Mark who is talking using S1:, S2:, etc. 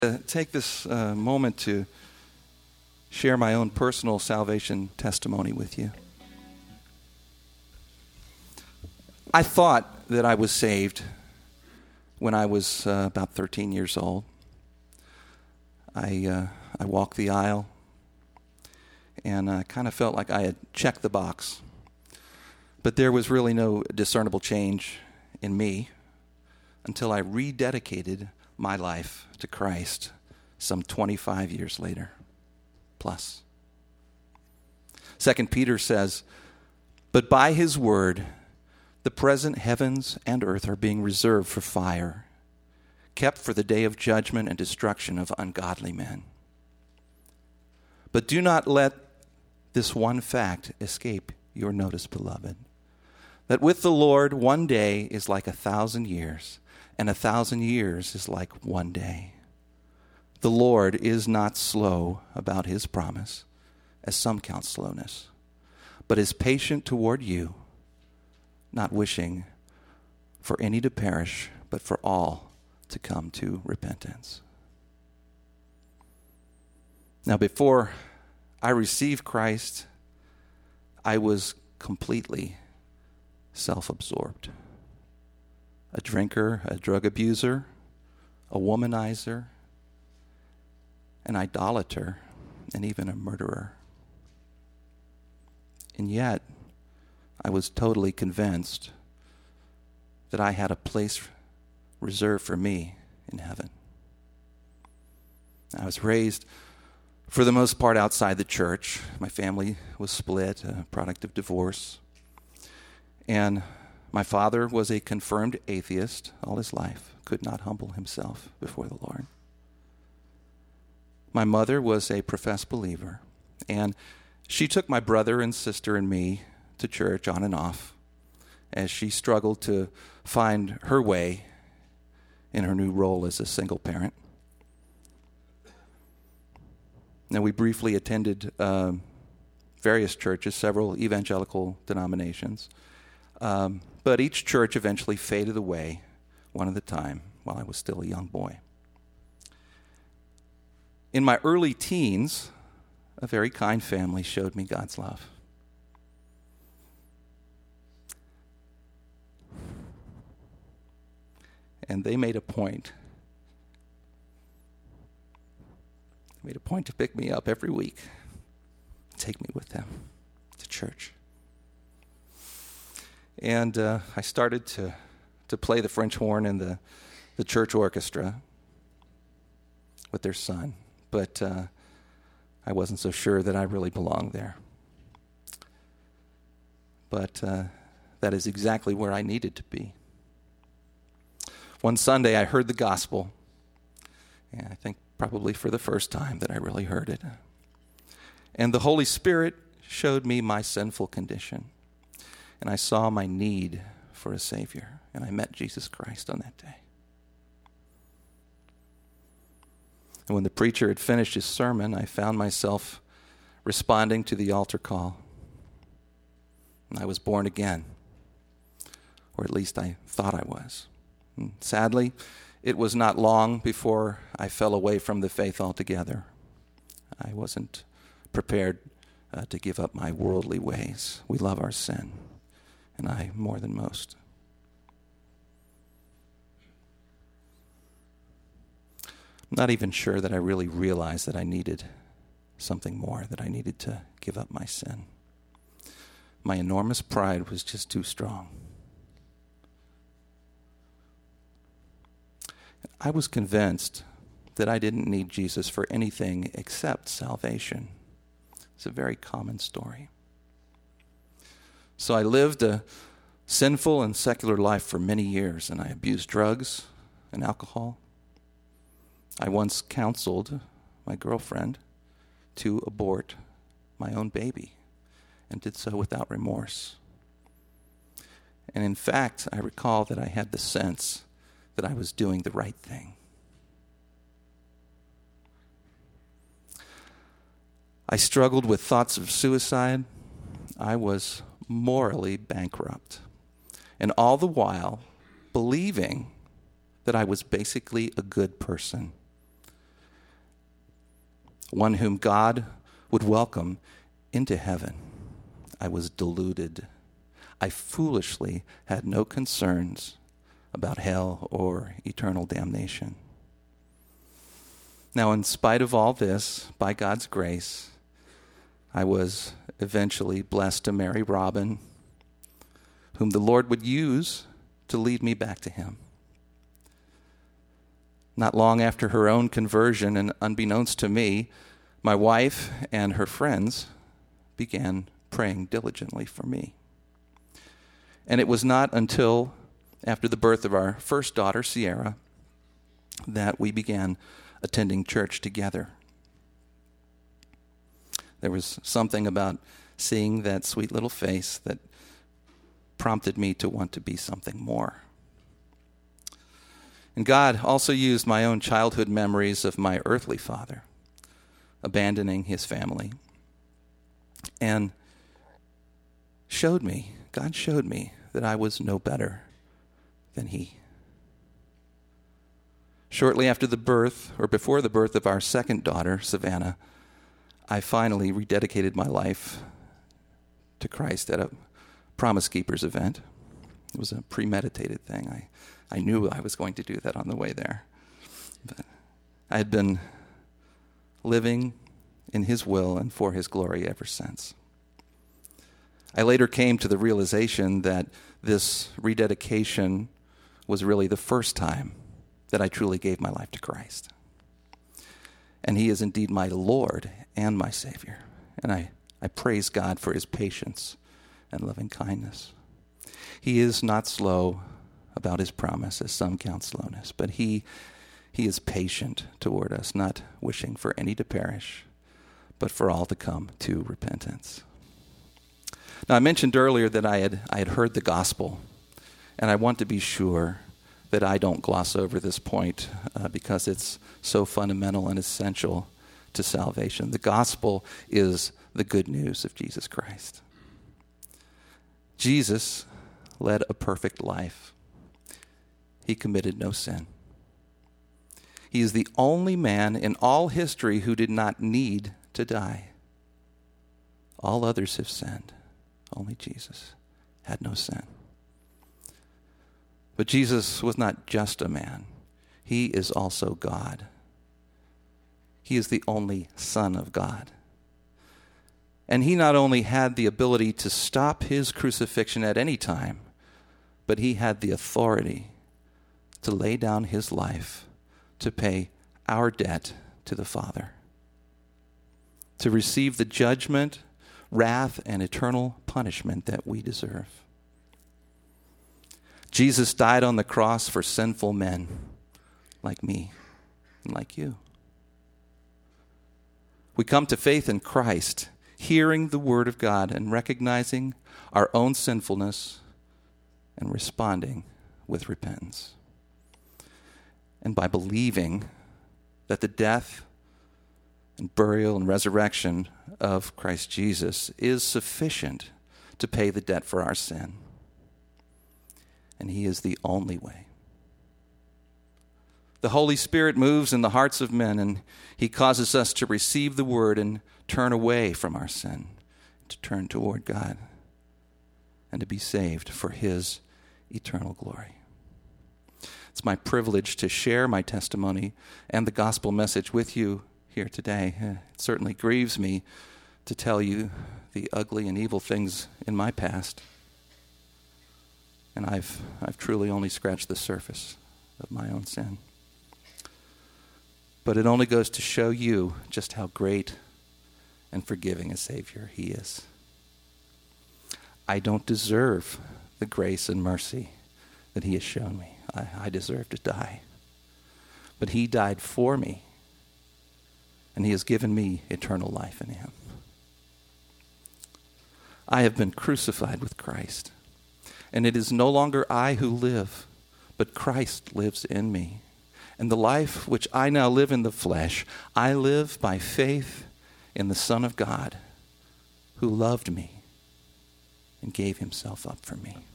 S1: Take this moment to share my own personal salvation testimony with you. I thought that I was saved when I was about 13 years old. I walked the aisle, and I kind of felt like I had checked the box. But there was really no discernible change in me until I rededicated my life to Christ some 25 years later, plus. 2 Peter says, "But by his word, the present heavens and earth are being reserved for fire, kept for the day of judgment and destruction of ungodly men. But do not let this one fact escape your notice, beloved, that with the Lord 1 day is like 1,000 years, and 1,000 years is like 1 day. The Lord is not slow about his promise, as some count slowness, but is patient toward you, not wishing for any to perish, but for all to come to repentance." Now, before I received Christ, I was completely self-absorbed. A drinker, a drug abuser, a womanizer, an idolater, and even a murderer. And yet, I was totally convinced that I had a place reserved for me in heaven. I was raised, for the most part, outside the church. My family was split, a product of divorce. And my father was a confirmed atheist all his life, could not humble himself before the Lord. My mother was a professed believer, and she took my brother and sister and me to church on and off as she struggled to find her way in her new role as a single parent. Now, we briefly attended various churches, several evangelical denominations, but each church eventually faded away one at a time while I was still a young boy. In my early teens, a very kind family showed me God's love. And they made a point to pick me up every week, take me with them to church. And I started to play the French horn in the church orchestra with their son, but I wasn't so sure that I really belonged there. But that is exactly where I needed to be. One Sunday I heard the gospel, and I think probably for the first time that I really heard it. And the Holy Spirit showed me my sinful condition, and I saw my need for a Savior, and I met Jesus Christ on that day. And when the preacher had finished his sermon, I found myself responding to the altar call. And I was born again, or at least I thought I was. And sadly, it was not long before I fell away from the faith altogether. I wasn't prepared to give up my worldly ways. We love our sin, and I more than most. I'm not even sure that I really realized that I needed something more, that I needed to give up my sin. My enormous pride was just too strong. I was convinced that I didn't need Jesus for anything except salvation. It's a very common story. So I lived a sinful and secular life for many years, and I abused drugs and alcohol. I once counseled my girlfriend to abort my own baby, and did so without remorse. And in fact, I recall that I had the sense that I was doing the right thing. I struggled with thoughts of suicide. I was morally bankrupt. And all the while, believing that I was basically a good person one whom God would welcome into heaven. I was deluded. I foolishly had no concerns about hell or eternal damnation. Now, in spite of all this, by God's grace, I was eventually blessed to marry Robin, whom the Lord would use to lead me back to him. Not long after her own conversion, and unbeknownst to me, my wife and her friends began praying diligently for me. And it was not until after the birth of our first daughter, Sierra, that we began attending church together. There was something about seeing that sweet little face that prompted me to want to be something more. And God also used my own childhood memories of my earthly father abandoning his family, and God showed me that I was no better than he. Shortly after the birth, or before the birth of our second daughter, Savannah, I finally rededicated my life to Christ at a Promise Keepers event. It was a premeditated thing. I knew I was going to do that on the way there. But I had been living in his will and for his glory ever since. I later came to the realization that this rededication was really the first time that I truly gave my life to Christ. And he is indeed my Lord and my Savior. And I praise God for his patience and loving kindness. He is not slow about his promise, as some count slowness, but he is patient toward us, not wishing for any to perish, but for all to come to repentance. Now, I mentioned earlier that I had heard the gospel, and I want to be sure that I don't gloss over this point because it's so fundamental and essential to salvation. The gospel is the good news of Jesus Christ. Jesus led a perfect life. He committed no sin. He is the only man in all history who did not need to die. All others have sinned. Only Jesus had no sin. But Jesus was not just a man. He is also God. He is the only Son of God. And he not only had the ability to stop his crucifixion at any time, but he had the authority to lay down his life to pay our debt to the Father, to receive the judgment, wrath, and eternal punishment that we deserve. Jesus died on the cross for sinful men like me and like you. We come to faith in Christ, hearing the word of God and recognizing our own sinfulness and responding with repentance. And by believing that the death and burial and resurrection of Christ Jesus is sufficient to pay the debt for our sin. And he is the only way. The Holy Spirit moves in the hearts of men, and he causes us to receive the word and turn away from our sin, to turn toward God, and to be saved for his eternal glory. It's my privilege to share my testimony and the gospel message with you here today. It certainly grieves me to tell you the ugly and evil things in my past. And I've truly only scratched the surface of my own sin. But it only goes to show you just how great and forgiving a Savior he is. I don't deserve the grace and mercy that he has shown me. I deserve to die. But he died for me, and he has given me eternal life in him. I have been crucified with Christ, and it is no longer I who live, but Christ lives in me. And the life which I now live in the flesh, I live by faith in the Son of God, who loved me and gave himself up for me.